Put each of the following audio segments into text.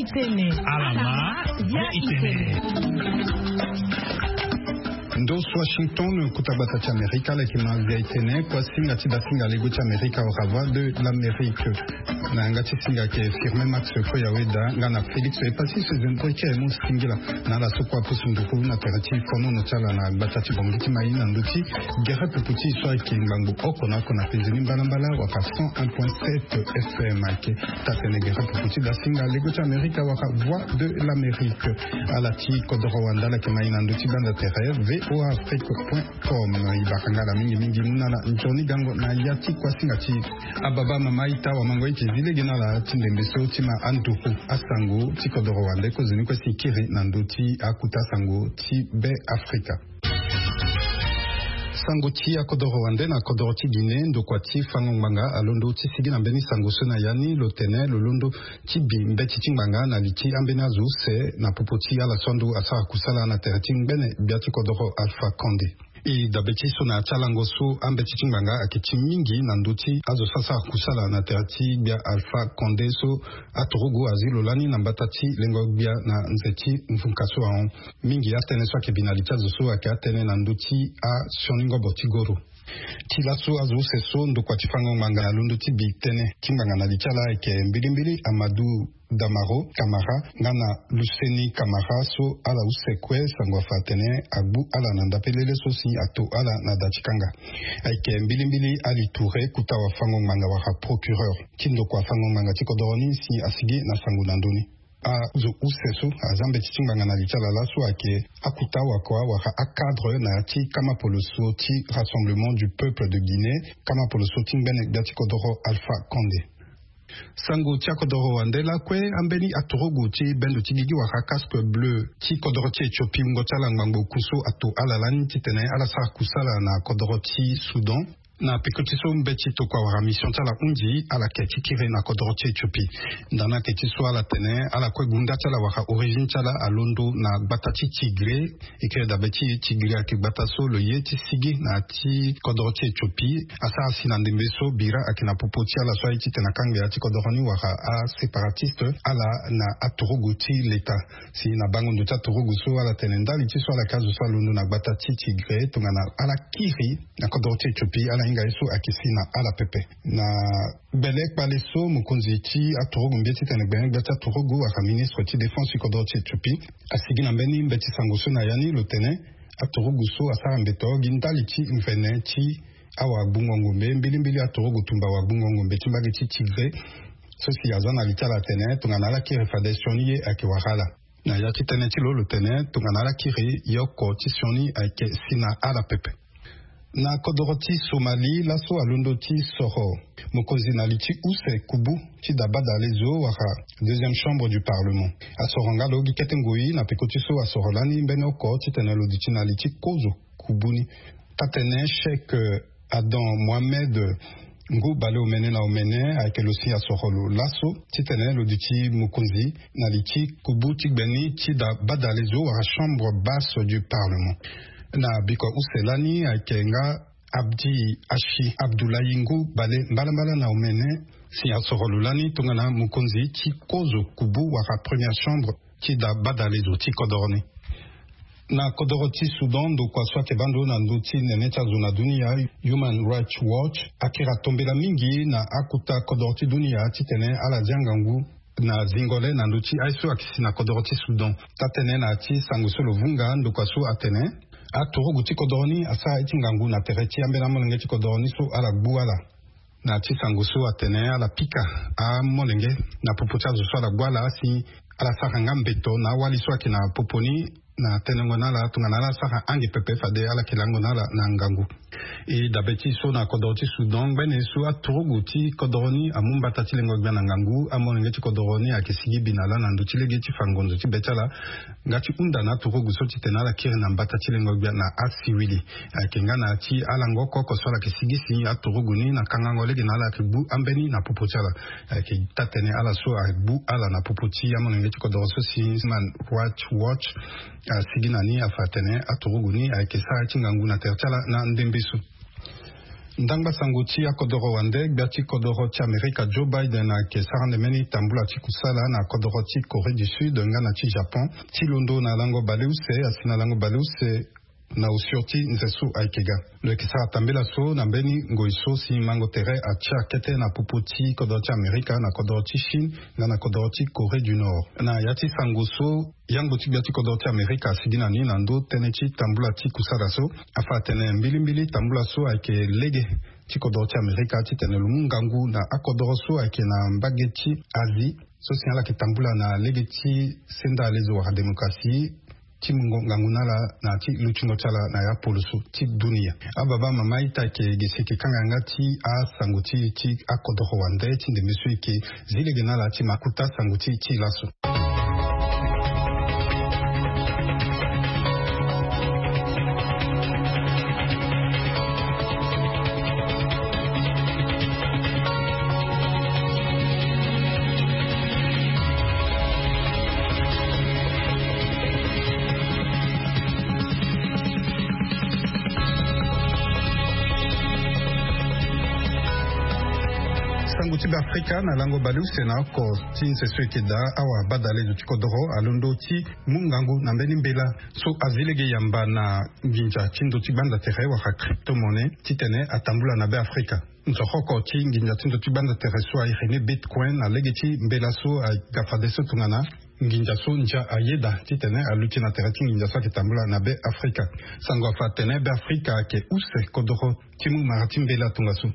itene alama ya itene Ndos Washington kutabata cha Amerika lakini vya itene kwa singa tidasinga lego cha Amerika orava de l'Amérique na ngati singa ke firme Max Koyaweda ngana Felix epasi se zentoke mu singila na la sokwa pusunduku na terati fono no chala na batati bongiti maina nduti gere puputi so ke ngangu okona kona pezini mbala waka 101.7 FM ke tatene gere puputi da singa lego cha Amerika waka voix de l'Amérique alati kodorowanda la ke maina nduti banda terre oafrique.com ibakangala mingi nana njoni gango na yati kwa singati ababa mama ita wa mango iti zile gina la tindembeso tima antuku asango tikodoro wande kozini kwa sikiri na ndoti akuta sango ti be Afrika sango ti akodoro wande na kodoro ti Guinée ndo kwa ti fangongbanga alondo ti sigi na mbeni sango sona yani lotene lolondo ti bimbe ti tingbanga na liti ambeni azu se na popoti ala sondo asara kusala na terati mbene biati kodoro Alpha Condé i dabeti so na chalango so ambeti tingbanga akiti mingi na ndoti azo sasa kusala na terati bia Alpha Condé so atorogo azilo lani na mbatati lengo bia na nzeti mfunkaso an mingi atene so akebinaliti azo so akatene na ndoti a sioningo botigoro tilaso azo seso ndo kwa tifango manga na londo ti bitene timbanga na lichala ke mbilimbili Amadou Damaro Kamara ngana Luseni Kamara so ala usekwe sangwa fatene abu ala nandapelele sosi ato ala na dachikanga aike mbilimbili Ali Touré kuta wa fango manga wa procureur kindo kwa fango manga tikodoroni si asigi na sangu nandoni a zo useso azambe timbanga na lichala laso ake akuta wakwa waka akadre na ti kama poloso ti Rassemblement du Peuple de Guinée kama poloso timbene biatikodoro Alpha Condé sango tia kodoro wandela kwe ambeni atorogo ti bendo ti gigi waka casque bleu ti kodoro ti Ethiopie ngotala ngbango kuso ato alalani ti tene ala sara kusala na kodoro ti Soudan na pikotiso mbeti to kwa wara mission tala undi ala ke tikire na kodoro ti Ethiopie ndana ke tiso ala tene ala kwe gunda tala waka origine tala alondo na batati tigre ikre da beti tigre ak bataso lo ye ti sigi na ti kodoro ti Ethiopie asa asina ndembeso bira akina popoti ala so iti tena kange ati kodoro ni waka a separatiste ala na atorogo ti leta si na bango ndo ta torogo so ala tene ndali ti so ala kazo so alondo na batati tigre tongana ala kiri na kodoro ti Ethiopie ala inga iso akisi na ala pepe na belek baleso mukonzi ti atorogo mbeti tene gbene gbeta atorogo aka ministre ti défense kodoro ti Ethiopie asigi na mbeni mbeti sangoso na yani lotene atorogo so asara mbeto gintali ti mvene ti awa bungongo mbe mbilimbili atorogo tumba wa bungongo mbe timbagi ti tigre sosi azana litala tene tongana ala kiri fadesioni ye ake wahala na ya ti tene ti lolo tene tongana ala kiri yoko ti sioni ake sina ala pepe na kodoro ti Somali laso alondo ti soro mokonzi na liti use kubu ti dabada lezo waka deuxième chambre du parlement asoro nga lo gi kete ngoi na pekoti so asoro lani mbene oko ti tene lo di ti na liti kozo kubuni tatene Cheikh Adam Mohamed ngu bale omene na omene ayeke lo si asoro lo laso ti tene lo di ti mokonzi na liti kubu ti gbeni ti dabada lezo waka chambre basse du parlement na biko uselani akenga Abdi Ashi Abdoulaye Ngu bale mbala na omene si asorolulani tongana mukonzi ti kozo kubu waka première chambre ti da badalezo ti kodoroni na kodoro ti Soudan do kwa swake bando na ndo ti nene ti azo na dunia Human Rights Watch akira tombela mingi na akuta kodoro ti dunia ti tene ala dianga ngu na zingole na ndo ti aiso akisi na kodoro ti Soudan tatene na ti sango so lo vunga ndo kwa so atene atorogo ti kodoroni asa iti ngangu na tere ti ambela molenge ti kodoroni so ala gbu ala na ti sango so atene ala pika a molenge na popo ti azo so ala gbu ala asi ala sara nga mbeto na wali so ayeke na poponi na tenengo na ala tongana ala sara ange pepe fade ala yeke lango na ala na ngangu e dabe ti so na kodoro ti Soudan gbene so atorogo ti kodoroni amumbata ti lengo gbia na ngangu amolenge ti kodoroni ayeke sigi bina ala na ndö ti lege ti fangonzo ti be ti ala nga ti hunda na atorogo so ti tene ala kiri na mbata ti lengo gbia na asiwili ayeke nga na ti ala ngo koko so ala yeke sigi si atorogo ni na kangango lege na ala yeke gbu ambeni na popo ti ala ayeke tatene ala so agbu ala na popo ti amolenge ti kodoro so si Human Rights Watch sigi na ni afa tene atorogo ni ayeke sara ti ngangu na tere ti ala na ndembe so ndangba sanguti ya kodoro wande biati kodoro ti Amerika Joe Biden ke sarande meni tambula ti kusala na kodoro ti Corée du Sud ngana ti Japon ti londo na lango baleuse asina lango baleuse na usioti nzesu aikega le kisara tambela so na mbeni ngoiso si mango tere a tia kete na pupoti kodoro ti Amerika na kodoro ti Chine na kodoro ti Corée du Nord na yati sanguso yang buti biati kodoro ti Amerika sigina ni nando tenechi tambula ti kusara so afa tene mbili tambula so aike lege ti kodoro ti Amerika ti tene lumungangu na akodoro so aike na mbage ti Asie so siala ki tambula na lege ti senda lezo wa demokrasi ti ngangunala na ti luchungo chala na ya polusu ti dunia ababa mama ita ke gesiki kanganga ti a sanguti ti akodoro wande ti de mesu ke zilege nala ti makuta sanguti ti laso. Sanguti Afrika na lango balu sena ko tin se swekeda awa badale du kodoro alondo ti mungangu na mbeni mbela so azilege yamba na nginja tindo ti banda tere wa crypto monnaie titene atambula na be Afrika nzoko ti nginja tindo ti banda tere so ai rene bitcoin na legeti mbela so ai gafade so tungana nginja so nja ayeda titene aluti na tere ti nginja so ki tambula na be Afrika sango fa tene be Afrika ke use kodoro ti mu marati mbela tungaso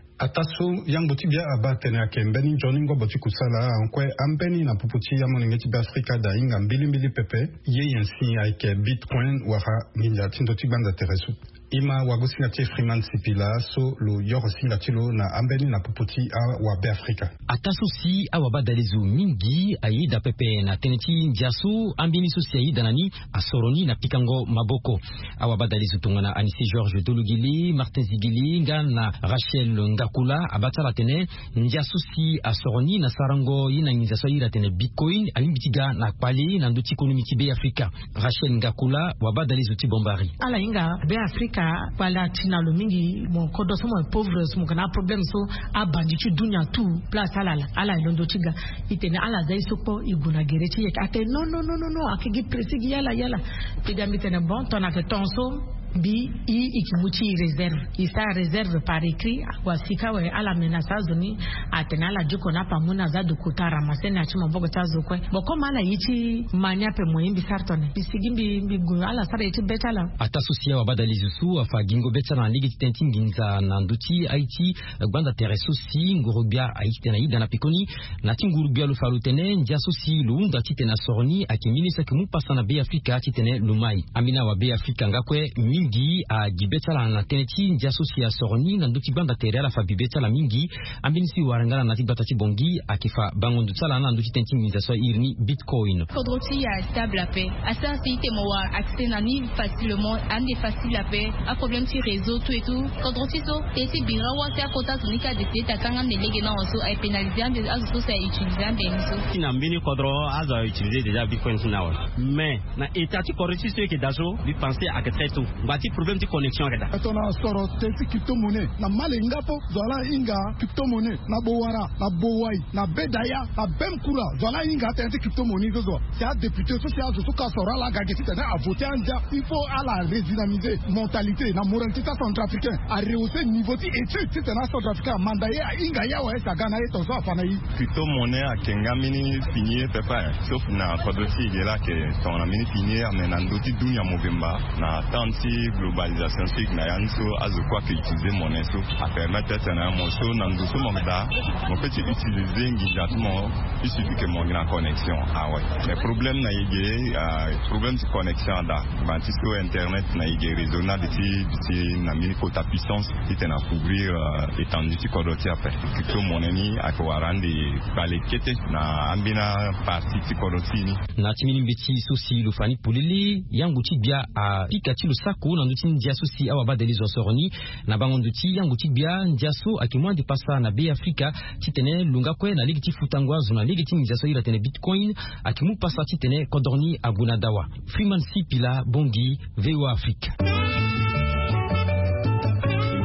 ataso yang boti bia abatene ake mbeni joni ngo boti kusala ankwe ambeni na puputi ya monengeti ba Afrika da inga mbili pepe ye yansi aike bitcoin wara nginja tindo tibanda teresu ima wagusinga ti Freeman Sipila so lo yorosinga tilo na ambeni na puputi a wabe Afrika ataso si awabadalezu mingi aida pepe na teneti ndiasu ambeni so si aida nani asoroni na pikango maboko awabadalezu tongana Anissé Georges Dolugili Martin Zigili na Rachel Ngakula abatala tene ndiasu si asoroni na sarango ina ngizaso ira tene bitcoin alimbitiga na kwali na nduti ekonomi ti be Afrika Rachel Ngakula wabadalezu ti bombari ala inga be Afrika wala tina lo mingi mon kodo so mo pauvres mo kana problem so abandi ti dunia tu place ala londo tiga itene ala dai sopo iguna gereti yek ate no akigi presigi yala tiga mitene bon ton ake tonso bi ikimuchi réserve isa réserve par écrit kwa sika we ala menasa zoni atena ala joko na pamuna za dukutara masena chima bogo tazo kwe boko mala yichi manya pe moyimbi sartone bisigimbi bigu ala sare yichi betala atasusia wabadalizusu afa gingo betala ligi tentinginza na nduti Haiti gbanda tereso si ngurubia Haiti tena ida na pikoni na tingurubia lo falutene ndiaso si luunda titena sorni akiminisa kimu pasana be Afrika titene lumai amina wa be Afrika ngakwe mingi a gibetala na teneti ndiaso si asorni na nduti banda tere ala fa bibetala mingi ambinisi warangala na tibata tibongi akifa bangondu tsala na nduti tentinginza so irni bitcoin kodroti ya stable paix asa si temowa accès nani facilement ande facile la paix a problème sur réseau tout et tout kodroti so tesi birawa ta kota tunika de teta kanga nelege na oso ay pénaliser ande azo ça utiliser ande niso kina mbini kodro azo utiliser déjà bitcoin now mais na etati kodroti so ke dazo bi penser à que très tout bati problème de connexion reda atona soro tesi crypto monnaie na malenga po zola inga crypto monnaie na bowara na bowai na bedaya na bemkura zola inga tesi crypto monnaie zo c'est un député social zo ka soro la ga geti tena a voter anja il faut à la redynamiser mentalité na moralité centrafricain a rehausser niveau ti étude tena centrafricain mandaye inga ya wa esa gana eto so afana yi crypto monnaie a kenga mini signé papa sauf na kodoti gela ke ton mini signé amena ndoti dunya movemba na tanti globalisation sig na yanso azo kwa que utiliser monnaie so a permettre tena mo so na nduso mogda mo petit utiliser ngijatement il suffit que mon grand connexion ah ouais le problème na yé problème de connexion da bantiso internet na yé raisonnable ti na mini quota puissance qui tena couvrir étendue ti kodoti après crypto monnaie ni akwarandi balekete na ambina parti ti kodoti ni na timini mbeti sosi lo fani pulili yangu tibia a pikati lo sako na nduti ndiaso si awa badelizo soroni na bango nduti yangu tibia ndiaso akimwa di pasa na be Afrika titene lunga kwe na ligi ti futangwazo na ligi ti ndiaso ira tene bitcoin akimu pasa titene kodorni abunadawa Freeman Sipila bongi VOA Afrika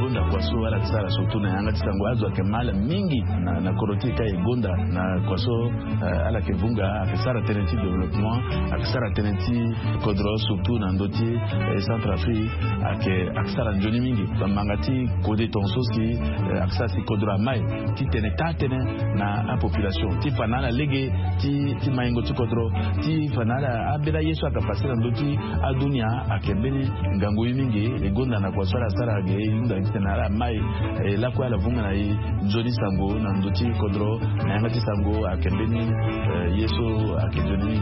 so ala tsara surtout na yanga tsango azo kemala mingi na koroti ka egonda na kwaso ala kevunga akisara tenenti développement akisara tenenti kodro surtout na ndoti Centrafrique akisara njoni mingi bamangati kode tonso si akisara si kodro mai ti tene na a population ti fanala lege ti maingo ti kodro ti fanala abela yesu akapasira ndoti adunia akebeni ngango mingi egonda na kwaso ala sara ge inda kitena mai la kwa la vunga na njoni sango na ndoti kodro na yanga ti sango akebeni yesu akejoni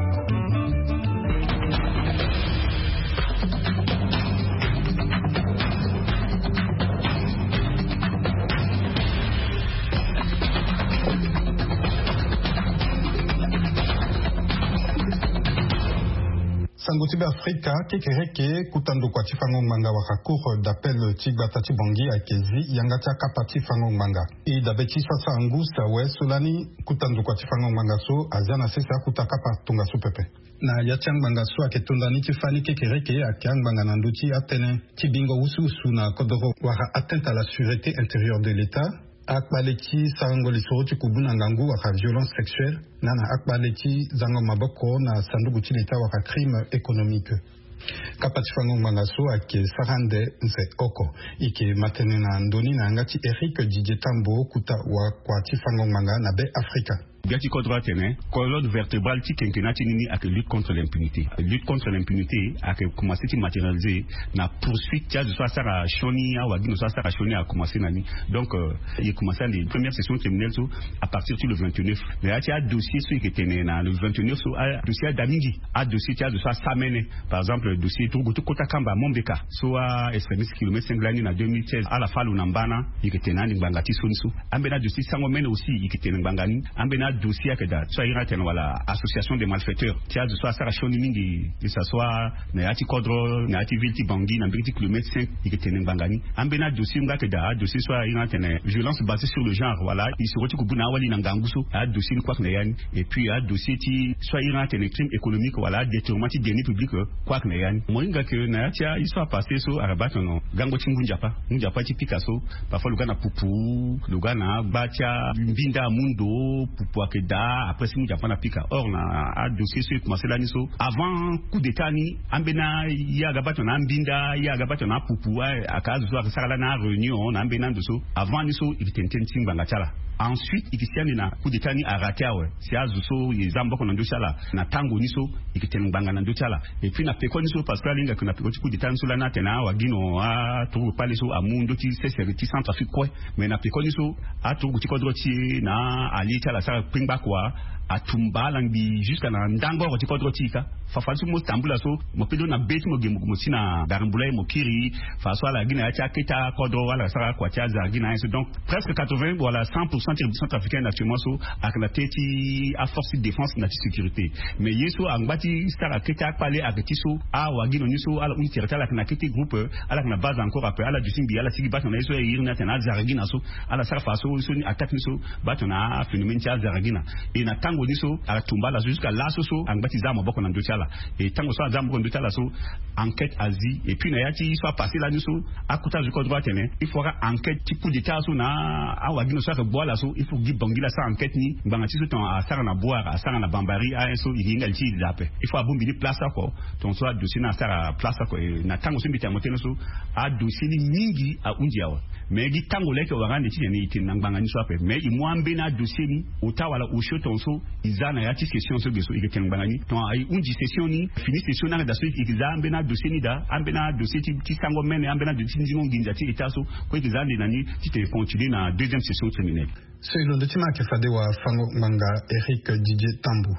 Sangotibe Afrika kekereke kutando kwa tifango manga waka cour d'appel Tigbata Tibongi akezi yangatia kapati fango manga i dabeti sasa angusa we solani kutando kwa tifango manga so azana sesa kutaka patunga so pepe na yatiang manga so aketondani tifani kekereke akiang manga nanduti atene tibingo usu na kodoro waka atteinte à la sûreté intérieure de l'État akbaleti sangoli soroti kubuna ngangu waka violence sexuelle nana akbaleti zango maboko na sanduku chilita waka crime économique kapati fango mangaso ake sarande nse oko ike matene na ndoni na ngati Eric Didier Tambo kuta wa kwa tifango manga na be Afrika Gati kodra tene, colonne vertébrale qui kenkenati nini avec lutte contre l'impunité. Lutte contre l'impunité a commencé à matérialiser na poursuite tia de soit sara choni a wagi no soit sara choni a commencé nani. Donc il a commencé les premières sessions criminelles à partir du 29. Mais il y a dossier sur qui était na le 29 so a dossier d'Amingi, a dossier tia de soit Samene. Par exemple le dossier Togo Kota Kamba Mombeka, soit extrémiste kilomètre 5 l'année en 2016 à la falu nambana, il était nani bangati soniso. Ambena dossier Sangomene aussi il était bangani. Ambena dossier que da soit ira wala association des malfaiteurs tia de soit sara choni mingi que ça soit na yati kodro na yati vilti bangi na bilti kilomètre 5 iketene bangani ambena dossier nga que da dossier soit ira tene violence basée sur le genre voilà il se retrouve kubuna wali na nganguso a dossier quoi que yani et puis a dossier ti soit ira tene crime économique voilà détournement ti deniers publics quoi que yani moinga que na yati il soit passé so arabato no gango tingunjapa njapa ti Picasso parfois le gana pupu le gana batia mbinda mundo pupu akeda après si nous Japon apika or na a dossier sur commencer là niso avant coup d'état ni ambena ya gabato na mbinda ya gabato na pupu akazu so akasala na réunion na ambena ndoso avant niso ikitententing bangatala ensuite ikisiani na coup d'état ni aratea we si azuso yezamba ko ndoshala na tango niso ikiteneng banga na ndoshala et puis na peko niso parce que linga kuna peko coup d'état niso la na tena wagino a trouve pas les so amundo ti sécurité Centrafrique quoi mais na peko niso a trouve ti kodroti na ali tala sa pingba quoi a tumba langi jusqu'à na ndango ko ti kodrotika fa falsu mo tambula so mo pedo na beti mo gemu mo sina darambula mo kiri fa so la gina ya kita kodro wala sa kwa tia za gina donc presque 80 voilà 100% des centrafricains actuellement so avec la teti à force de défense na sécurité mais yeso angbati stara kita pale aketi so a wagino niso ala un tirata la na kiti groupe ala na base encore après ala du simbi ala sigi batona yeso yirna tena zaragina so ala sa fa so so ni attaque niso batona phénomène tia zaragina et na tango niso ala tumbala jusqu'à là so angbati za maboko na ndochala et tango so za maboko ndochala so enquête asie et puis na yati soit passé là niso akuta du code droit tene il faudra enquête type d'état so na a wagino so ka boala so il faut que bangila sa enquête ni bangati so ton a sara na boire a sara na bambari a so iringa lti zape il faut abombi place ko ton so dossier na sara place ko na tango so mbita moteno so a dossier ni mingi a undiawa mais gi tango leke wangane ti ni tin bangani so ape mais i mwambe na dossier ni utawala usho ton so izana yati session so geso ikeken bangani ton ai undi session ni fini session na da so ikizambe na dossier ni da ambena dossier ti sango mene ambena dossier ni nginja ti etaso ko ikizande nani ti te continuer na deuxième session criminelle. C'est le document qui fait de Fango Manga Eric Didier Tambo.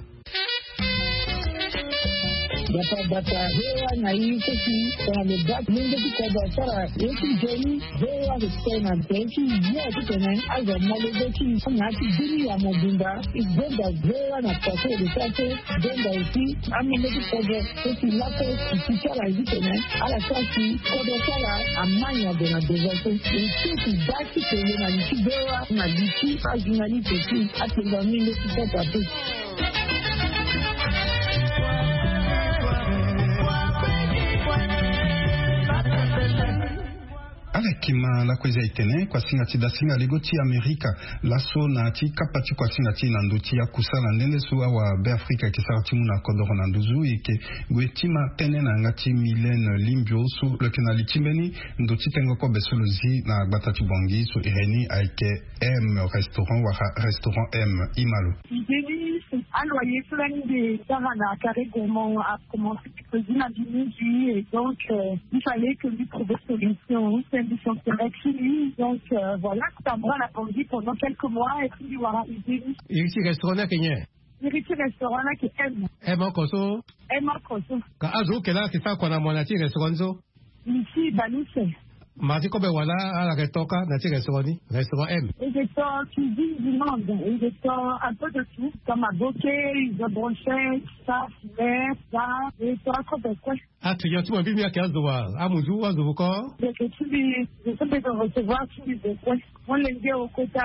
Bata hewa na hii kesi kwa mebaki mungu kwa sara yeki jeni hewa kutena teki yote tena aza mmoja ngati dini ya mobimba igenda hewa na pako de sase denda uti amene kwa kesi lako kichara hitena ala sasi kwa sara amanya de na devoto isi baki kwenye na kibewa na dichi ajinali teki atenda mimi kwa pato. Ala kima la kweza itene kwa singati da singa legoti Amerika laso na ti kapati kwa singati na ndoti ya kusala ndende suwa wa be Afrika kisarati muna kodoro na nduzu ike gwetima tene na ngati Milene Limbio su lekena litimeni ndoti tengo ko besolozi na batati bongi su ireni aike M restaurant M Imalo. Alors, il y a des Sarana Carré Gourmand a commencé à cuisiner à midi et donc il fallait que lui trouve une solution. C'est une solution chez lui. Donc voilà, Tambra l'a vendu pendant quelques mois et puis voilà, il est venu. Il y a un restaurant qui est. Il y a un restaurant qui aime. Aime encore ça. Aime encore ça. Quand Azo, quel est ça qu'on a monté restaurant? Ici, Balousse. Mardi comme voilà à la retoca dans ce restaurant M. Et des temps cuisine du monde, et des temps un peu de tout, comme à bokeh, de brochettes, ça, filet, ça, et ça, comme quoi. Ah, tu as tout un peu mieux qu'à Zoua, à Mouzou, à Zoukor. Je sais de recevoir tous les quoi. On les dit au côté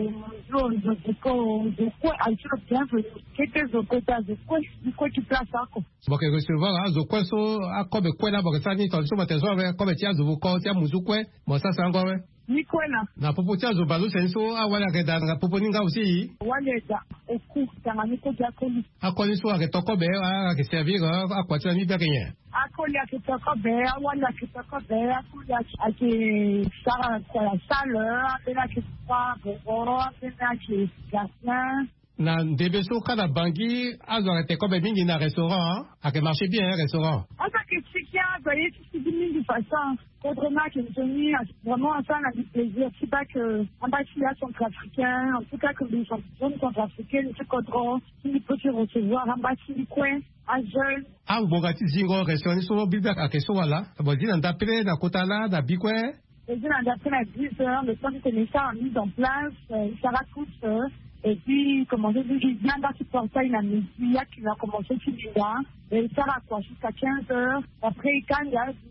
de quoi, à sur bienvenue. Qu'est-ce que au côté de quoi, du quoi tu places ça, quoi. Bon, que recevoir à Zoukor, à comme quoi là, bon, ça n'y est, sur tes soeurs, comme tu as Zoukor, tu as Mouzou, quoi. Bon, ça, c'est encore, ni quoi là? Na popo tia zo bazo senso a wala ke da na popo ninga aussi. Wale da oku tanga ni ko jakoli. Akoli so ke toko be a ke servir a kwa tia ni be kenye. Akoli a ke toko be a wala ke toko be a kuli a ke sara kwa la salle a bela ke kwa boro a bela ke gassin. Na ndebeso kana bangi a zo te ko be mingi na restaurant a ke marché bien restaurant. A ta ke chikia voyez tout ce qui de façon autrement que Johnny a vraiment un fan avec plaisir. C'est pas que en bas il y a centrafricain, en tout cas que les gens centrafricains, ce qu'on il peut se recevoir en bas du coin, à jeune. Ah, bon, gâti zingo restaurant sur bibliothèque à question là. Bon, dis on d'après na kotala na bikwe. Les gens d'après à 10 heures, le temps que les gens ont mis en place, ça raconte. Et puis, comment je dis, bien dans ce portail, la musique qui va commencer sur l'Ida, et ça va quoi, jusqu'à 15 heures. Après, quand il y a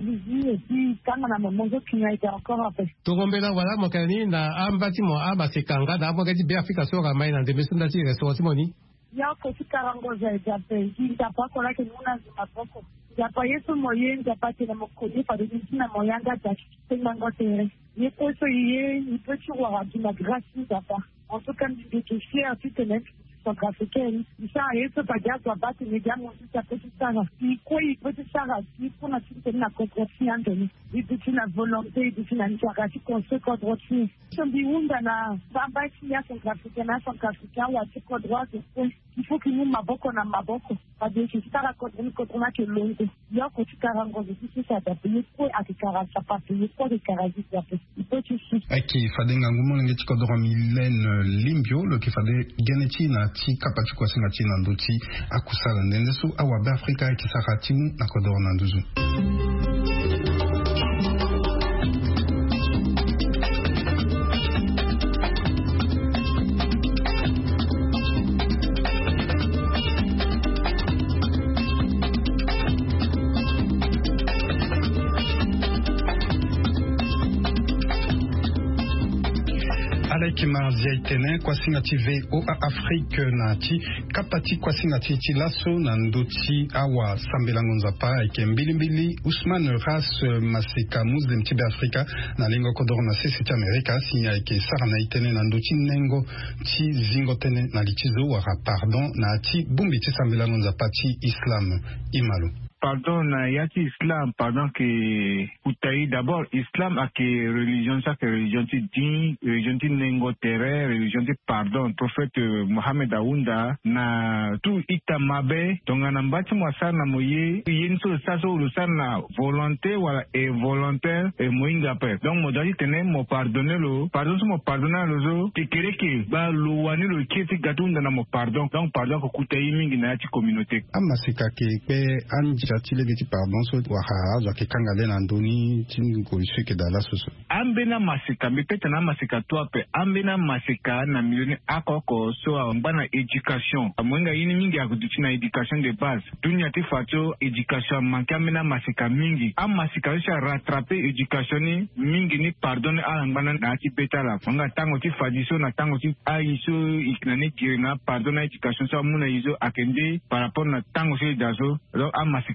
et puis quand on a mangé qui a été encore après. Togombela voilà mon cani na ambati mo aba sekanga da mo gadi be Afrika so ga mai na de mesunda ti restaurant moni. Ya ko ti karango za ja pe ki ta pa ko la ke muna za poko. Ya pa yeso moyen ja pa ti na mo ko ni pa de ti na moyanga ta ti mango tere. Ye ko so ye ni peut tu voir di la grâce da pa. En tout cas de te fier tu te mets centrafricaine, ça est ce bagage doit battre les gars, ça peut tout ça. Il quoi il peut tout ça, il faut la soutenir la contre-option, il peut la volonté, il peut la initiative qu'on se contre-option. Si on dit on a baba s'il y a centrafricain ou à ce droit de point, il faut que nous maboko na maboko. Pas de c'est ça la contre-option que l'on dit. Il y a que tu carango de tout ça d'appeler quoi à tes caras, ça pas payer quoi de carasi d'appeler. Il peut tout ça. Aki fadenga ngumo ngeti kodoro Milene Limbio le qui fade geneti na ti kapati kwa singa ti na ndoti akusala ndende su awa be Afrika ki sakati na kodoro na nduzu. Kima ziaitene kwa singati VOA Afrique na ti kapati kwa singati ti laso na ndoti awa sambelango nzapa ike mbili Ousmane Ras Maseka Muslim Tibe Afrika na lingo kodoro na sisi ti Amerika sinya ike sara na itene na ndoti nengo ti zingo tene na litizo wara pardon na ti bumbi ti sambelango nzapa ti Islam Imalo. Pardon, yati Islam, pardon que Koutaï, d'abord, Islam a que religion, ça que religion ti din, religion ti nengo tere, religion ti pardon, prophète Mohamed Aounda, na tout itamabe, donc anambati mwasa na moye, yenso saso ulusan na volonté, wala et volontaire, et moinga pe. Donc modali tene mo pardonner lo, pardon so mo pardonner lo zo, te kere ke, ba lo wani lo kieti gatunda na mo pardon, donc pardon ko Koutaï mingi na yati communauté. Amasika ke pe anja tile biti pardon so waha zo ke kangale na ndoni tin ko isike dala soso ambena masika mipeta na masika to pe ambena masika na milioni akoko so ambana education amwenga yini mingi akuduchi na education de base dunia ti fato education manka ambena masika mingi am masika sha rattraper education ni mingi ni pardon ala ngana na ti petala fanga tango ti fadiso na tango ti aiso iknane kirina pardon na education so muna izo akende par rapport na tango se dazo donc am masika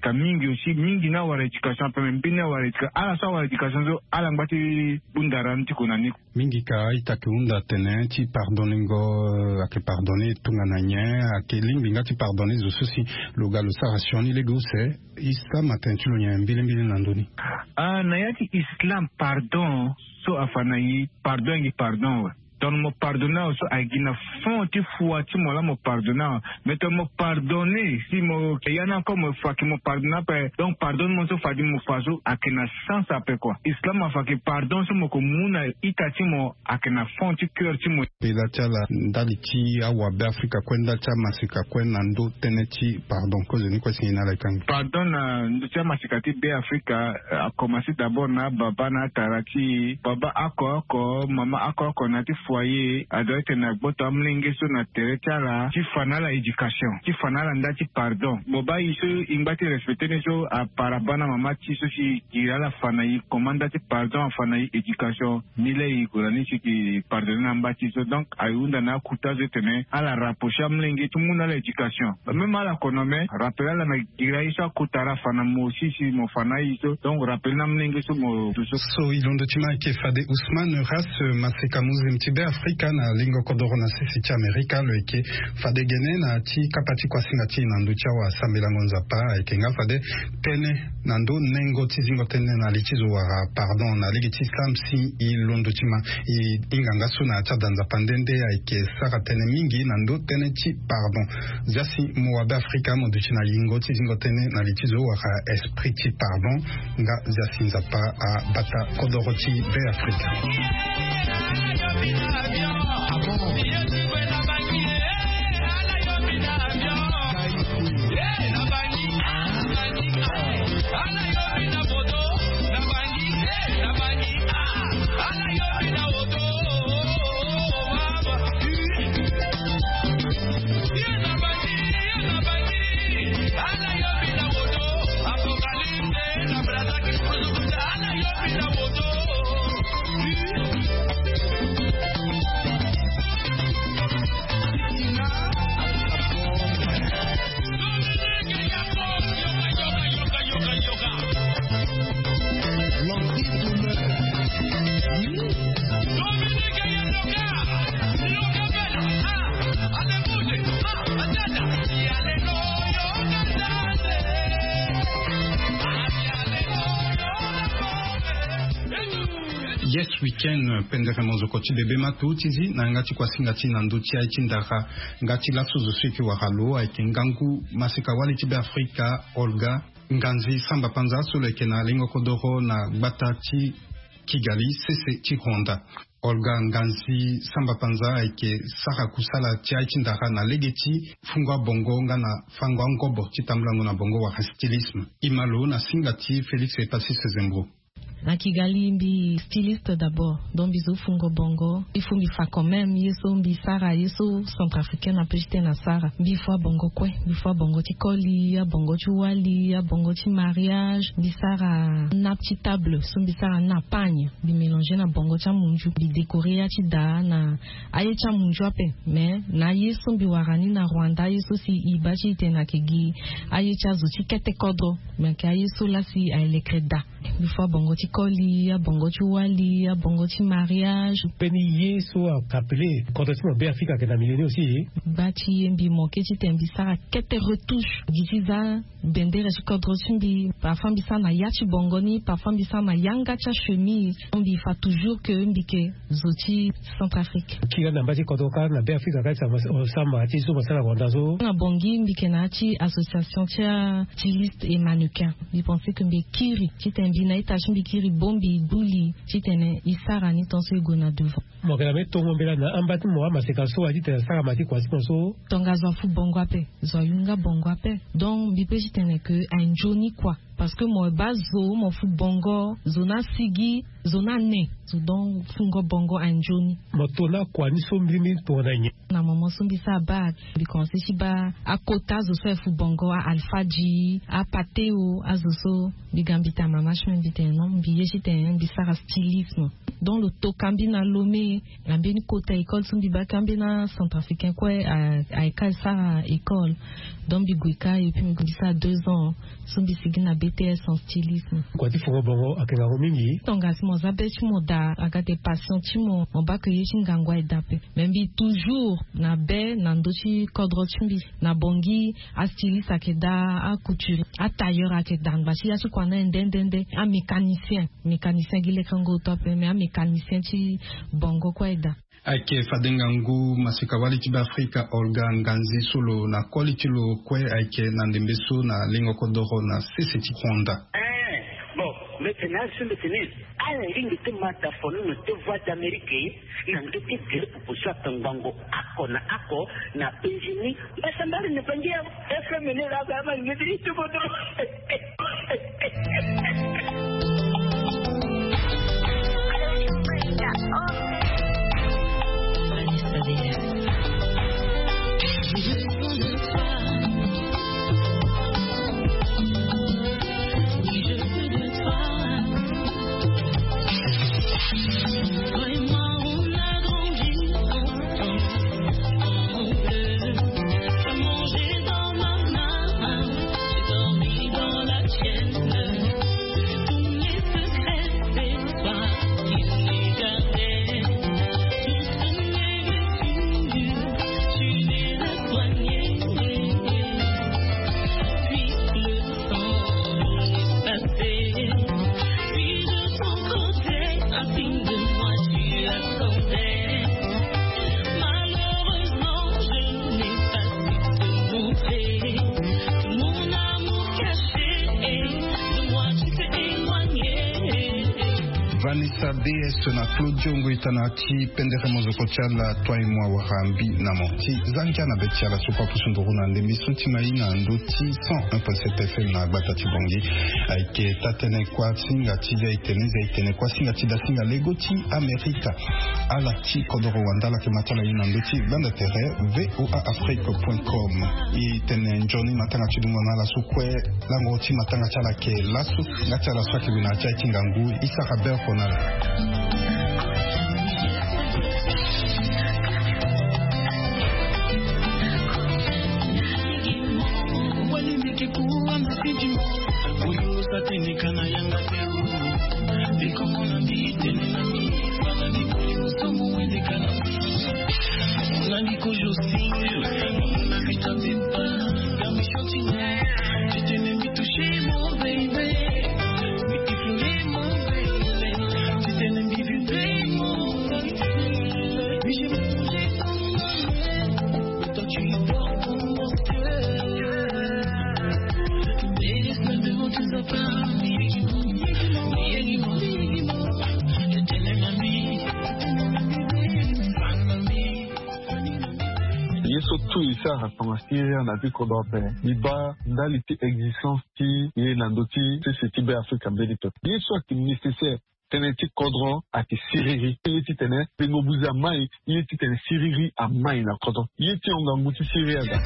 Africa mingi aussi mingi na wala education pe mbina wala education ala sa wala education zo ala ngati bundaran ti konani mingi ka itakiunda tene ti pardoningo ake pardonner tungananye ake limbi ngati pardonner zo susi loga lo sarasioni legose islam atentulo nyambile mbile nandoni na yati islam pardon so afana yi pardon donc me pardonner aussi agina fond ti foi ti mola me pardonner mais to me pardonner si mo yana comme fa ki me pardonner pe donc pardonne mo so fa di mo faso akena sens après quoi islam a fa ki pardon so mo ko muna itati mo akena fond ti cœur ti mo bila chala ndali ti awa be Afrika kwenda cha masika kwenda ndo teneti pardon cause ni kwa sina la kan pardon na ndo cha masika ti be Afrika a commencer d'abord na baba na tarati baba akoko mama akoko na ti foyer adoite na boto mlingi so na teretala ti fanala education ti fanala ndati pardon boba iso imbati respecter so a parabana mama ti so si irala fana yi commanda ti pardon fana yi education nile yi kurani si ki pardonner na mbati so donc ayunda na kutazo tene ala rapprocher mlingi tout monde la education même ala konome rappeler la gira isa kutara fana mo si mo fana yi so donc rappeler na mlingi so mo so ilondo tima ke fade Ousmane ras maseka muzim tibe Afrika na lingo kodoro na sisi ti Amerika lo eke fade gene na ti kapati kwa singa ti nandu cha wa sambela ngonza pa eke nga fade tene nandu nengo ti zingo tene na lichizo wa pardon na ligi ti Islam si ilondo tima inganga su na cha danza pandende eke saka tene mingi nandu tene ti pardon zasi mo wa be Afrika mo du na lingo ti zingo tene na lichizo wa esprit ti pardon nga zasi nzapa a bata kodoro ti be Afrika. Yes weekend pendere mozo koti bebe matu tizi na ngati kwa singati na nduti ya itindaka ngati la suzo swiki wa halo aike ngangu masika wali tibe Afrika Olga Nganzi samba panza sule kena lingo kodoro na batati Kigali sese ti Honda Olga Nganzi samba panza aike saka kusala ti itindaka na legeti fungwa bongo ngana fangwa ngobo ti tamlango na bongo wa stylisme imalo na singati Felix Epasi Sezembro. Na Kigali mbi styliste d'abord, donc biso fungo bongo, il faut mi fa quand même yeso mbi sara yeso centrafricain na pejite na sara, bi fois bongo kwe, bi fois bongo ti koli, ya bongo ti wali, ya bongo ti mariage, bi sara na petite table, so bi sara na pagne, bi mélanger na bongo cha munju, bi décorer ya ti da na aye cha munju ape, mais na yeso mbi warani na Rwanda yeso si ibachi te na kegi, aye cha zo ti kete kodro, mais ke aye so la si aye le kreda, bi fois bongo ti koli, ya bongo ti wali, ya bongo ti mariage. Peni yeso a rappelé contexte be Afrika ke na mileni aussi. Bati mbi moke ti tembi sara kete retouche. Gitiza bendere ti kodro ti mbi parfois mbi sa na ya ti bongo ni, parfois mbi sa na yanga cha chemise. Mbi fa toujours que mbi ke zoti Centrafrique. Ki na mbati kodro ka na be Afrika ka sama ti so masala Rwanda zo. Na bongi mbi ke na ti association ti styliste et mannequin. Mbi pense que mbi kiri ti tembi na ita mbi kiri bombi buli chitene isara ni tonso igona devant mokela me tongo mbela na ambati mo amaseka so adi te sara mati kwasi konso tonga zo fu bongo ape zo yunga bongo ape donc bi pe chitene que un joni quoi parce que mo bazo mo fu bongo zona sigi zona ne zo donc fungo bongo un joni mo tona kwa ni so mlimi tona nye na momo so bisa ba bi konse si ba akota zo so fu bongo a alfaji a pateo a zo so bi gambita mama shme bi te non bi yeshite bi sara stylisme dans le taux Kambina Lomé, Ambeni Kota école, Sumbiba Kambina centrafricain, quoi, à Ekasa école, dans Biguika, et puis Mugisa 2 ans, Sumbisigina BTS en stylisme. Quoi, il faut bon, à Kenga Romingi? Tongasmo, Zabechimo da, Agate Passion Timo, on bat que Yeshingangwa et Dape. Même toujours, na be, Nandochi, Kodrochumbi, na Bongi, à styliste, à Keda, à couture, à tailleur, à Kedan, Bashi, à ce qu'on a un mécanicien qui est Kango top, mais un mécanicien qui bongo quoi eda. Ake fadengangu masikawali tiba Afrika Olga Nganzi solo na quality lo kwe ake nandembeso na lingo kodoro na sisiti Honda. Bon, maintenant sur le tennis, à la ligne de mataphone, nous te voix d'Amérique, n'a pas été que pour ça tango ako na Benjini, mais ça m'a ne pas dire, est-ce mener la gamme, il me dit tout bon. Vanessa DS na Claudio Ngoitanati pendere mozoko chala toi moi warambi na monti zankia na betia la sopa pusunduru na ndembi suntimai na ndoti 101.7 FM na batati bongi aike tatene kwa singa tija itene kwa singa tida singa legoti Amerika ala ti kodoro wandala ke matala ina ndoti banda terre voaafrique.com itene njoni matanga chidungo na la sukwe lango ti matanga chala ke lasu ngati ala swaki bina cha kingangu isa kaber konala. na viko dope iba ndaliti existence qui est l'andoti c'est tibe Africa benito bien sûr que nécessaire teneti kodron ati siriri yeti tene bengobuza mai yeti tene siriri a mai na kodron yeti onga muti siriri ada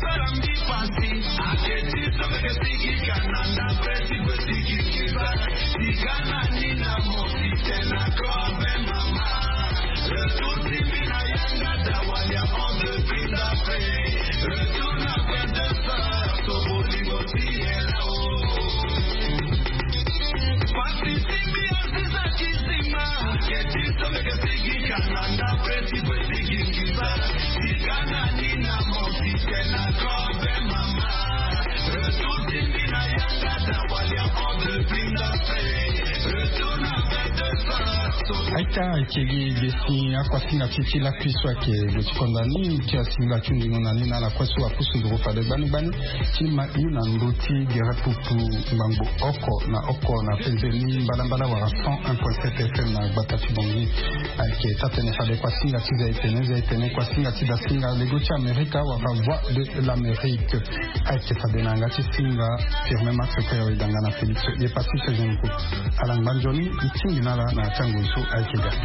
Aika kegi desi akwa singa chichi la kwiswa ke luchikondani kia singa chundi ngonani na la kwasu apusu ndurufa de bani chima ina ndoti gera pupu mbangu oko na penzeni mbala wa 101.7 FM na batati bongi aike tatene fade kwa singa tiza itene kwa singa tiza singa legochi Amerika wa voix de l'Amérique aike fade na ngati singa firme max kwa idangana Felix ye pasi sejenku alangbanjoni itingi nala na tango iso aike ga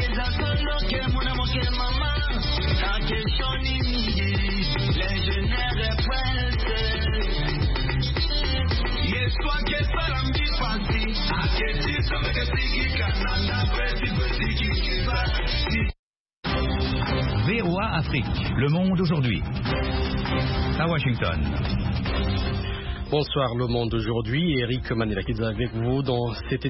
Mama, VOA Afrique, le monde aujourd'hui. À Washington. Bonsoir, le monde aujourd'hui. Eric Manilakidze avec vous dans cette édition.